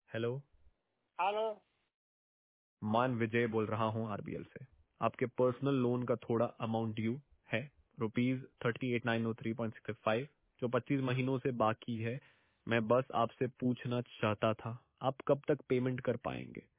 Hello. Hello. मान विजय बोल रहा हूँ आरबीएल से। आपके पर्सनल लोन का थोड़ा अमाउंट ड्यू है, ₹38,903.65, जो 25 महीनों से बाकी है। मैं बस आपसे पूछना चाहता था, आप कब तक पेमेंट कर पाएंगे?